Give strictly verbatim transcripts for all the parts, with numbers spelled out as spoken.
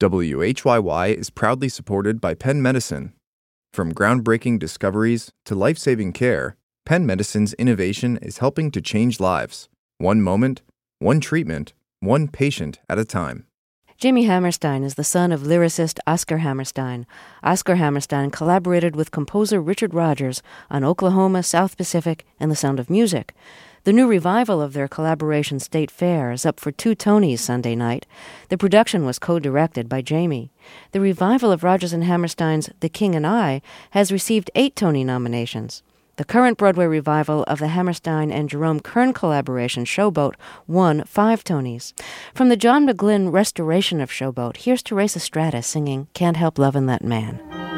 W H Y Y is proudly supported by Penn Medicine. From groundbreaking discoveries to life-saving care, Penn Medicine's innovation is helping to change lives, one moment, one treatment, one patient at a time. Jamie Hammerstein is the son of lyricist Oscar Hammerstein. Oscar Hammerstein collaborated with composer Richard Rodgers on Oklahoma, South Pacific, and The Sound of Music. The new revival of their collaboration, State Fair, is up for two Tonys Sunday night. The production was co-directed by Jamie. The revival of Rodgers and Hammerstein's The King and I has received eight Tony nominations. The current Broadway revival of the Hammerstein and Jerome Kern collaboration, Showboat, won five Tonys. From the John McGlynn restoration of Showboat, here's Teresa Stratus singing Can't Help Lovin' That Man.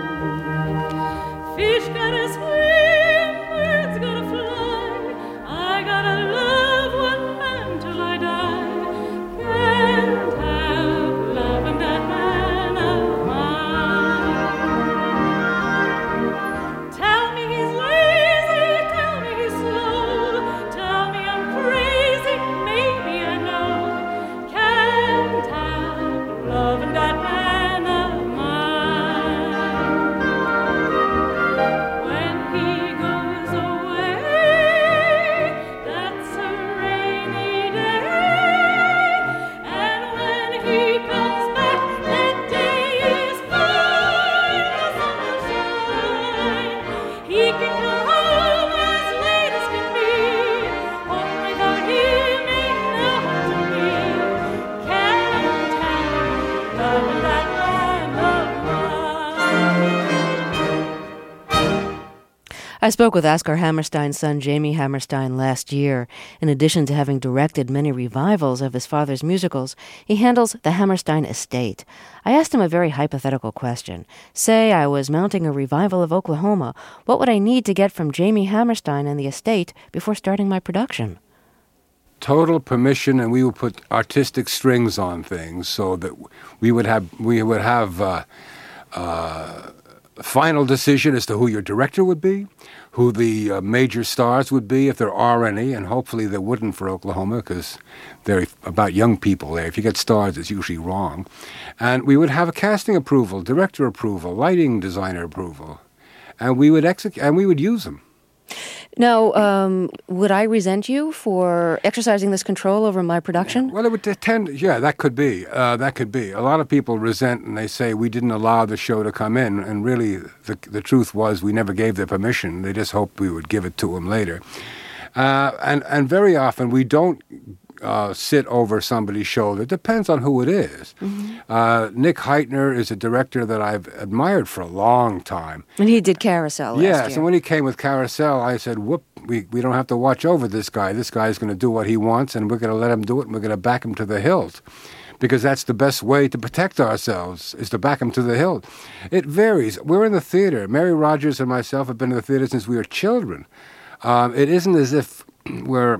Fish gotta swim, birds gotta fly. I gotta love one man till I die. Can't help loving that man of mine. Tell me he's lazy, tell me he's slow, tell me I'm crazy, maybe I know. Can't help loving that man of mine. When he goes away, that's a rainy day, and when he comes back, that day is fine as sunshine. He can come home as late as can be, home without him ain't nothing to me. Can't help loving that man of mine. I spoke with Oscar Hammerstein's son, Jamie Hammerstein, last year. In addition to having directed many revivals of his father's musicals, he handles the Hammerstein estate. I asked him a very hypothetical question. Say I was mounting a revival of Oklahoma. What would I need to get from Jamie Hammerstein and the estate before starting my production? Total permission, and we would put artistic strings on things so that we would have we would have uh, uh, final decision as to who your director would be, who the uh, major stars would be, if there are any, and hopefully there wouldn't for Oklahoma because they're about young people there. If you get stars, it's usually wrong. And we would have a casting approval, director approval, lighting designer approval, and we would execute and we would use them. Now, um, would I resent you for exercising this control over my production? Well, it would tend, yeah, that could be. Uh, that could be. A lot of people resent and they say we didn't allow the show to come in, and really the the truth was we never gave their permission. They just hoped we would give it to them later. Uh, and, and very often we don't uh, sit over somebody's shoulder. It depends on who it is. Mm-hmm. Uh, Nick Heitner is a director that I've admired for a long time. And he did Carousel last yes, year. and when he came with Carousel, I said, whoop, we, we don't have to watch over this guy. This guy's going to do what he wants, and we're going to let him do it, and we're going to back him to the hilt. Because that's the best way to protect ourselves, is to back him to the hilt. It varies. We're in the theater. Mary Rodgers and myself have been in the theater since we were children. Um, it isn't as if we're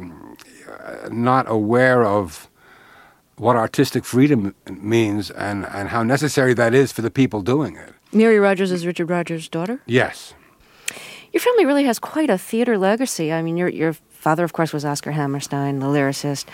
not aware of what artistic freedom means and, and how necessary that is for the people doing it. Mary Rodgers is Richard Rodgers' daughter? Yes. Your family really has quite a theater legacy. I mean, your your father, of course, was Oscar Hammerstein, the lyricist.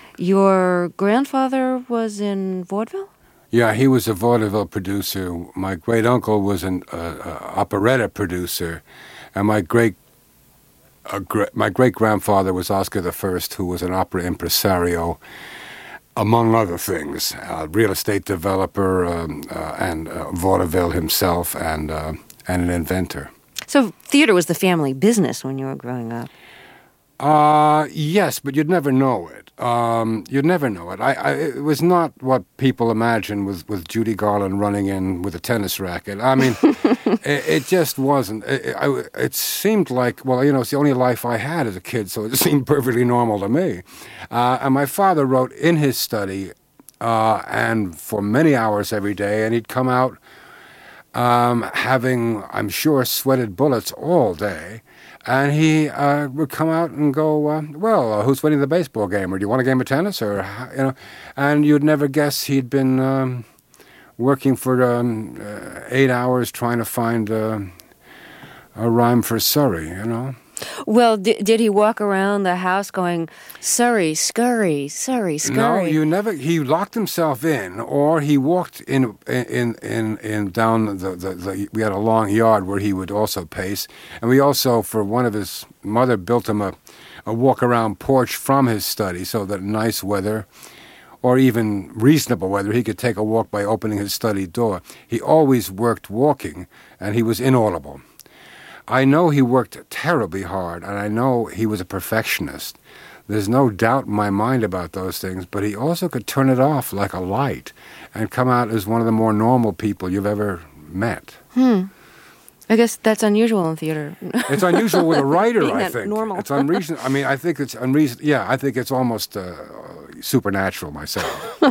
Your grandfather was in vaudeville? Yeah, he was a vaudeville producer. My great-uncle was an uh, uh, operetta producer. And my great uh, gr- my great-grandfather was Oscar the First, who was an opera impresario, among other things. A real estate developer um, uh, and uh, vaudeville himself and uh, and an inventor. So theater was the family business when you were growing up? Uh, yes, but you'd never know it. Um, you'd never know it. I, I, it was not what people imagine with, with Judy Garland running in with a tennis racket. I mean, it, it just wasn't. It, I, it seemed like, well, you know, it's the only life I had as a kid, so it seemed perfectly normal to me. Uh, and my father wrote in his study, uh, and for many hours every day, and he'd come out um, having, I'm sure, sweated bullets all day. And he uh, would come out and go, uh, well, uh, who's winning the baseball game? Or do you want a game of tennis? Or, you know, and you'd never guess he'd been um, working for um, uh, eight hours trying to find uh, a rhyme for Surrey, you know. Well, d- did he walk around the house going, "Surrey, scurry, Surrey, scurry"? No, you never. He locked himself in, or he walked in in in in down the, the, the. We had a long yard where he would also pace, and we also, for one of his mother, built him a, a walk around porch from his study, so that nice weather, or even reasonable weather, he could take a walk by opening his study door. He always worked walking, and he was inaudible. I know he worked terribly hard, and I know he was a perfectionist. There's no doubt in my mind about those things, but he also could turn it off like a light and come out as one of the more normal people you've ever met. Hmm. I guess that's unusual in theater. It's unusual with a writer, Being I that think. normal. It's unreasonable. I mean, I think it's unreasonable. Yeah, I think it's almost uh, supernatural myself.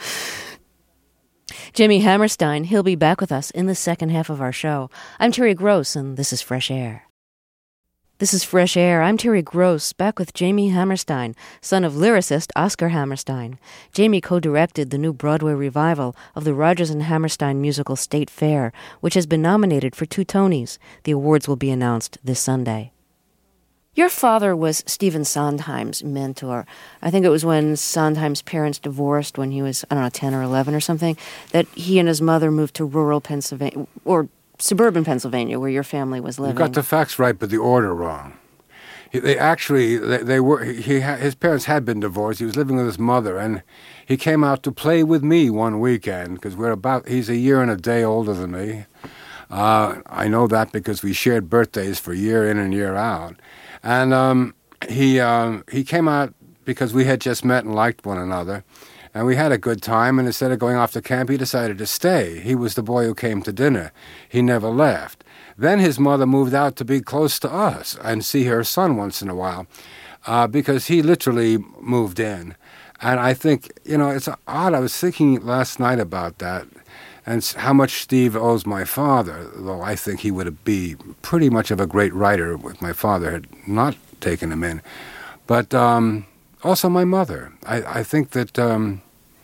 Jimmy Hammerstein, he'll be back with us in the second half of our show. I'm Terry Gross, and this is Fresh Air. This is Fresh Air. I'm Terry Gross, back with Jamie Hammerstein, son of lyricist Oscar Hammerstein. Jamie co-directed the new Broadway revival of the Rodgers and Hammerstein musical State Fair, which has been nominated for two Tonys. The awards will be announced this Sunday. Your father was Stephen Sondheim's mentor. I think it was when Sondheim's parents divorced when he was, I don't know, ten or eleven or something, that he and his mother moved to rural Pennsylvania, or suburban Pennsylvania, where your family was living. You got the facts right, but the order wrong. He, they actually, they, they were. He, had, his parents had been divorced. He was living with his mother, and he came out to play with me one weekend because we're about. He's a year and a day older than me. Uh, I know that because we shared birthdays for year in and year out. And um, he um, he came out because we had just met and liked one another. And we had a good time, and instead of going off to camp, he decided to stay. He was the boy who came to dinner. He never left. Then his mother moved out to be close to us and see her son once in a while uh, because he literally moved in. And I think, you know, it's odd. I was thinking last night about that and how much Steve owes my father, though I think he would be pretty much of a great writer if my father had not taken him in. But um, also my mother. I, I think that um,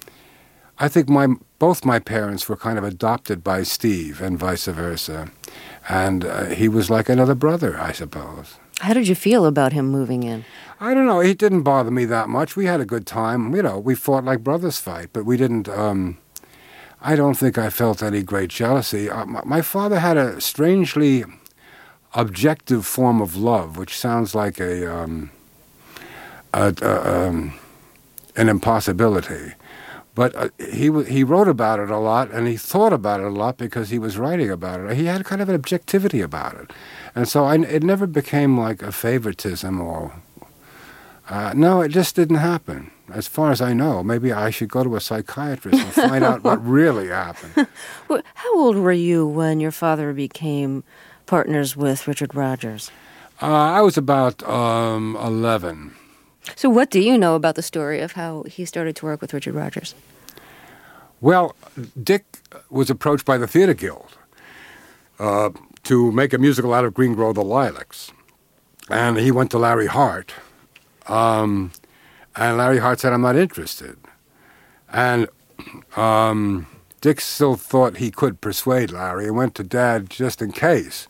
I think my both my parents were kind of adopted by Steve and vice versa. And uh, he was like another brother, I suppose. How did you feel about him moving in? I don't know. It didn't bother me that much. We had a good time. You know, we fought like brothers fight, but we didn't... Um, I don't think I felt any great jealousy. Uh, my, my father had a strangely objective form of love, which sounds like a, um, a, a um, an impossibility. But uh, he he wrote about it a lot, and he thought about it a lot because he was writing about it. He had kind of an objectivity about it, and so I, it never became like a favoritism or. Uh, no, it just didn't happen. As far as I know, maybe I should go to a psychiatrist and find out what really happened. Well, how old were you when your father became partners with Richard Rodgers? Uh, I was about um, eleven. So what do you know about the story of how he started to work with Richard Rodgers? Well, Dick was approached by the Theater Guild uh, to make a musical out of Green Grow the Lilacs. And he went to Larry Hart. Um, and Larry Hart said, I'm not interested. And um, Dick still thought he could persuade Larry and went to Dad just in case.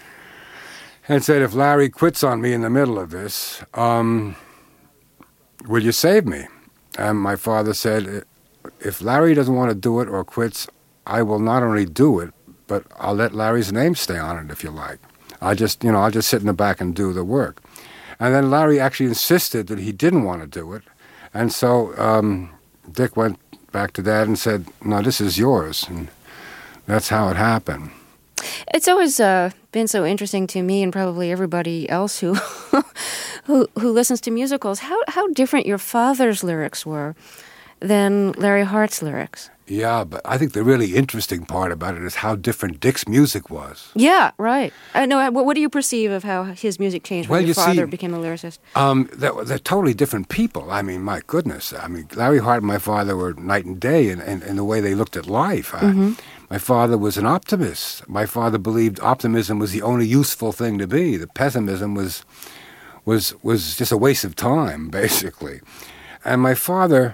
And said, if Larry quits on me in the middle of this, um, will you save me? And my father said, if Larry doesn't want to do it or quits, I will not only do it, but I'll let Larry's name stay on it if you like. I'll just, you know, I'll just sit in the back and do the work. And then Larry actually insisted that he didn't want to do it. And so um, Dick went back to Dad and said, no, this is yours. And that's how it happened. It's always uh, been so interesting to me and probably everybody else who who, who listens to musicals, how, how different your father's lyrics were than Larry Hart's lyrics. Yeah, but I think the really interesting part about it is how different Dick's music was. Yeah, right. I know. What, what do you perceive of how his music changed when Well, your you father see, became a lyricist? Um, they're, they're totally different people. I mean, my goodness. I mean, Larry Hart and my father were night and day in, in, in the way they looked at life. Mm-hmm. I, my father was an optimist. My father believed optimism was the only useful thing to be. The pessimism was was was just a waste of time, basically. And my father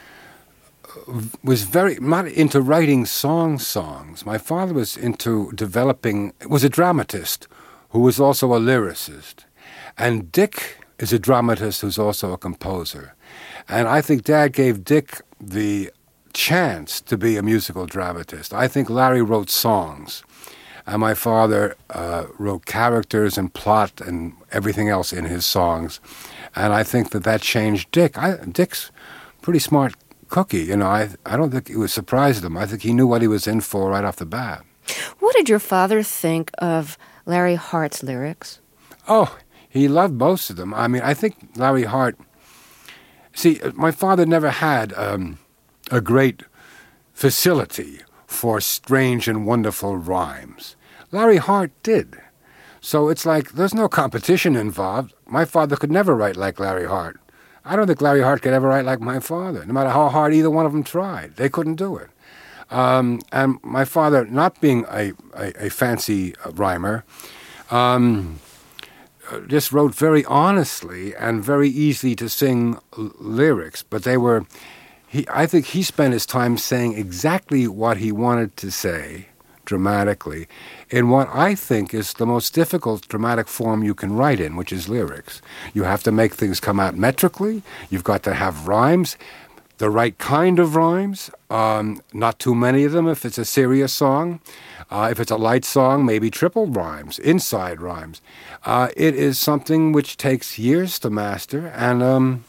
was very not into writing song songs. My father was into developing, was a dramatist who was also a lyricist. And Dick is a dramatist who's also a composer. And I think Dad gave Dick the chance to be a musical dramatist. I think Larry wrote songs, and my father uh, wrote characters and plot and everything else in his songs. And I think that that changed Dick. I, Dick's a pretty smart cookie. You know, I, I don't think it was surprised him. I think he knew what he was in for right off the bat. What did your father think of Larry Hart's lyrics? Oh, he loved most of them. I mean, I think Larry Hart... See, my father never had um, a great facility for strange and wonderful rhymes. Larry Hart did. So it's like there's no competition involved. My father could never write like Larry Hart. I don't think Larry Hart could ever write like my father, no matter how hard either one of them tried. They couldn't do it. Um, and my father, not being a, a, a fancy rhymer, um, just wrote very honestly and very easy to sing l- lyrics. But they were, he, I think he spent his time saying exactly what he wanted to say dramatically in what I think is the most difficult dramatic form you can write in, which is lyrics. You have to make things come out metrically. You've got to have rhymes, the right kind of rhymes, um, not too many of them if it's a serious song. Uh, if it's a light song, maybe triple rhymes, inside rhymes. Uh, it is something which takes years to master, and um,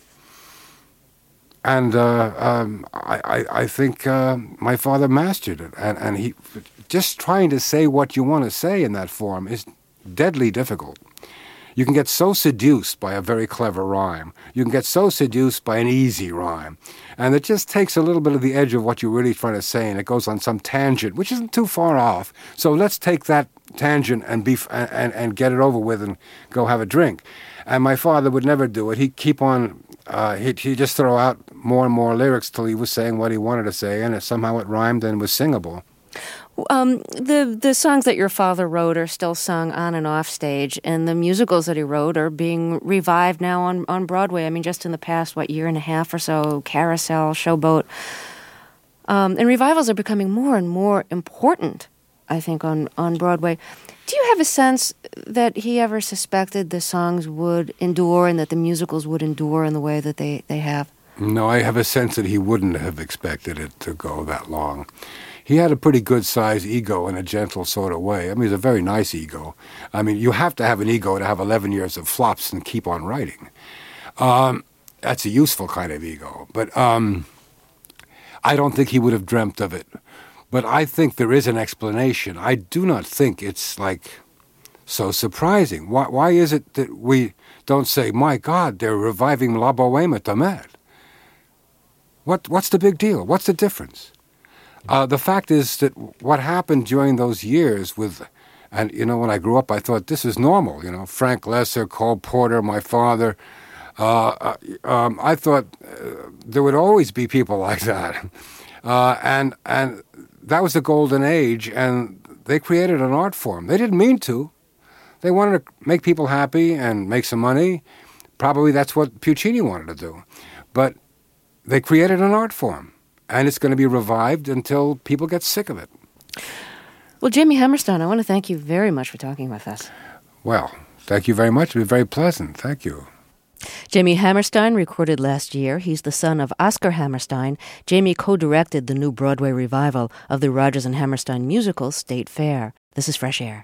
and uh, um, I, I, I think uh, my father mastered it. And, and he just trying to say what you want to say in that form is deadly difficult. You can get so seduced by a very clever rhyme. You can get so seduced by an easy rhyme. And it just takes a little bit of the edge of what you're really trying to say, and it goes on some tangent, which isn't too far off. So let's take that tangent and, be, and, and, and get it over with and go have a drink. And my father would never do it. He'd keep on, uh, he'd, he'd just throw out more and more lyrics till he was saying what he wanted to say, and it, somehow it rhymed and was singable. Um, the the songs that your father wrote are still sung on and off stage, and the musicals that he wrote are being revived now on, on Broadway. I mean, just in the past, what, year and a half or so, Carousel, Showboat. Um, and revivals are becoming more and more important, I think, on, on Broadway. Do you have a sense that he ever suspected the songs would endure and that the musicals would endure in the way that they, they have? No, I have a sense that he wouldn't have expected it to go that long. He had a pretty good-sized ego in a gentle sort of way. I mean, it's a very nice ego. I mean, you have to have an ego to have eleven years of flops and keep on writing. Um, that's a useful kind of ego. But um, I don't think he would have dreamt of it. But I think there is an explanation. I do not think it's, like, so surprising. Why, why is it that we don't say, my God, they're reviving La Bohème at the Met? What, what's the big deal? What's the difference? Uh, the fact is that what happened during those years with, and, you know, when I grew up, I thought this is normal, you know, Frank Lesser, Cole Porter, my father. Uh, um, I thought uh, there would always be people like that. Uh, and and that was the golden age, and they created an art form. They didn't mean to. They wanted to make people happy and make some money. Probably that's what Puccini wanted to do. But they created an art form. And it's going to be revived until people get sick of it. Well, Jamie Hammerstein, I want to thank you very much for talking with us. Well, thank you very much. It was very pleasant. Thank you. Jamie Hammerstein recorded last year. He's the son of Oscar Hammerstein. Jamie co-directed the new Broadway revival of the Rodgers and Hammerstein musical, State Fair. This is Fresh Air.